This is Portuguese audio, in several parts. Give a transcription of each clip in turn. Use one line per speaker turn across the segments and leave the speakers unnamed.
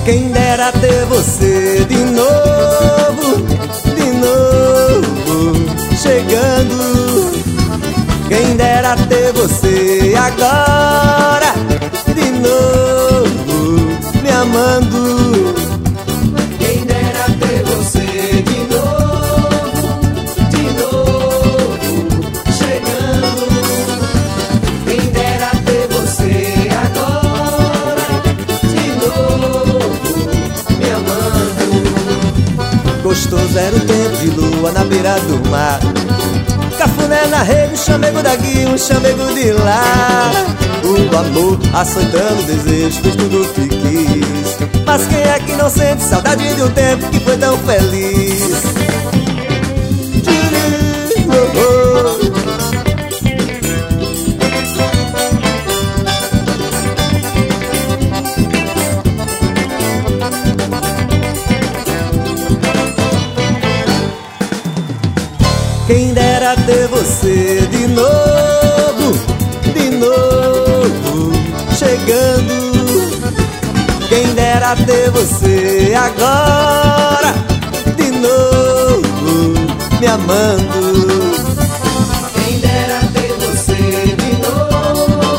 Quem dera ter você de novo, chegando. Quem dera ter você agora, de novo, me amando.
Quem dera ter você de novo, chegando. Quem dera ter você agora, de novo, me amando.
Gostoso era o tempo de lua na beira do mar, cafuné na rede, um chamego daqui, um chamego de lá. O amor açoitando o desejo, fez tudo o que quis. Mas quem é que não sente saudade de um tempo que foi tão feliz? Quem dera ter você de novo, chegando. Quem dera ter você agora, de novo, me amando.
Quem dera ter você de novo,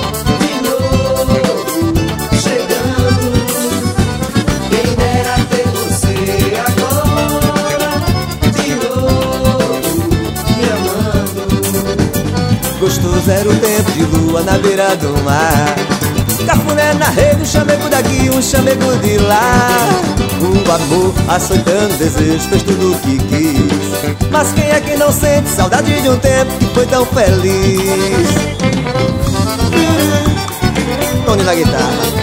chegando. Quem dera ter você agora, de novo, me amando.
Gostoso era o tempo de lua na beira do mar, cafuné na rede, um chamego daqui, um chamego de lá. O amor açoitando o desejo, fez tudo o que quis. Mas quem é que não sente saudade de um tempo que foi tão feliz? Tony na guitarra.